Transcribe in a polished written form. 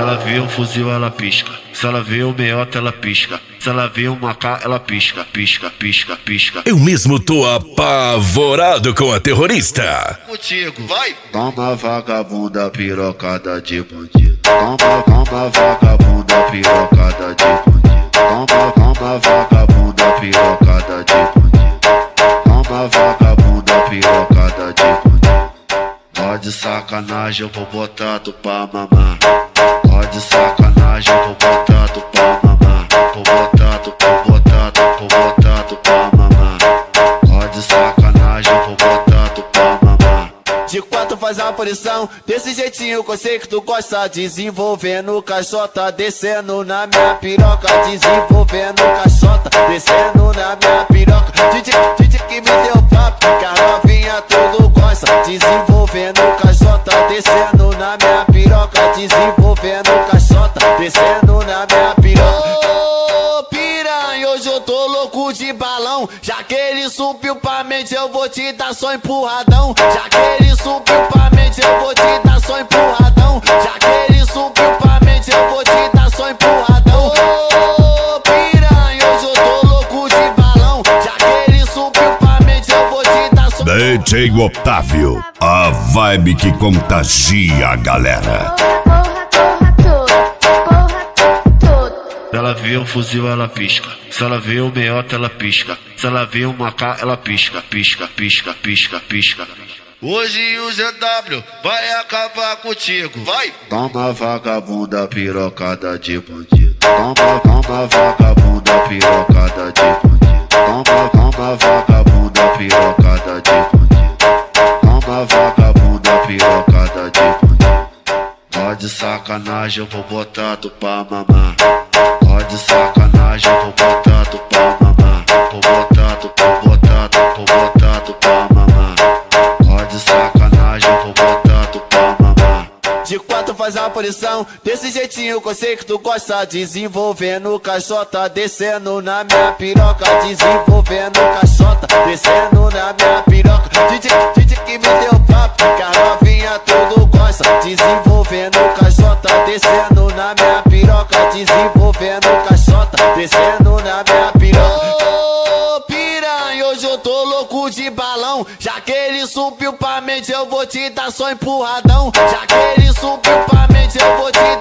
ela vê um fuzil, ela pisca. Se ela vê um meiota, ela pisca. Se ela vê um AK, ela pisca, pisca, pisca, pisca. Eu mesmo tô apavorado com a terrorista. Contigo, vai! Toma vagabunda pirocada de bandido. Toma vagabunda pirocada de bandido. Toma vagabunda pirocada de bandido. Toma vagabunda pirocada de bandido. Pode sacanagem, eu vou botar tu pra mamar. Pode sacanagem, eu vou botar tu pra mamar. Vou botar tu pra mamar. Pode sacanagem, eu vou botar tu pra mamar. De quatro faz a posição, desse jeitinho que eu sei que tu gosta. Desenvolvendo caixota, descendo na minha piroca. Desenvolvendo caixota, descendo na minha piroca. DJ que me deu papo, que a novinha tudo gosta. Desenvolvendo caixota, descendo na minha piroca. Desenvolvendo caixota, descendo na minha piroca. Ô piranha, hoje eu tô louco de balão. Já que ele subiu pra mente, eu vou te dar só empurradão. Já que ele subiu pra mente, eu vou te dar só empurradão. Já que ele subiu pra mente, eu vou te dar só empurradão. Ô piranha, hoje eu tô louco de balão. Já que ele subiu pra mente, eu vou te dar só DJ Otávio, a vibe que contagia a galera. Se ela vê um fuzil, ela pisca. Se ela vê um meiota, ela pisca. Se ela vê um AK, ela pisca, pisca, pisca, pisca, pisca. Hoje o ZW vai acabar contigo, vai! Toma vagabunda pirocada de bandido. Toma vagabunda pirocada de bandido. Toma vagabunda pirocada de bandido. Toma vagabunda pirocada de bandido. Pode sacanagem, eu vou botar tu pra mamar. Pode sacanagem, eu vou botar tu pra mamar. Vou botar tu pra mamar. Pode sacanagem, eu vou botar tu pra mamar. De quatro faz a posição, desse jeitinho que eu sei que tu gosta. Desenvolvendo caixota, descendo na minha piroca. Desenvolvendo caixota, descendo na minha piroca. DJ que me deu papo, que a novinha tudo gosta. Desenvolvendo caixota, descendo na minha piroca. Desenvolvendo caixota, descendo na minha piroca. Ô piranha, hoje eu tô louco de balão. Já que ele subiu pra mente, eu vou te dar só empurradão. Já que ele subiu pra mente, eu vou te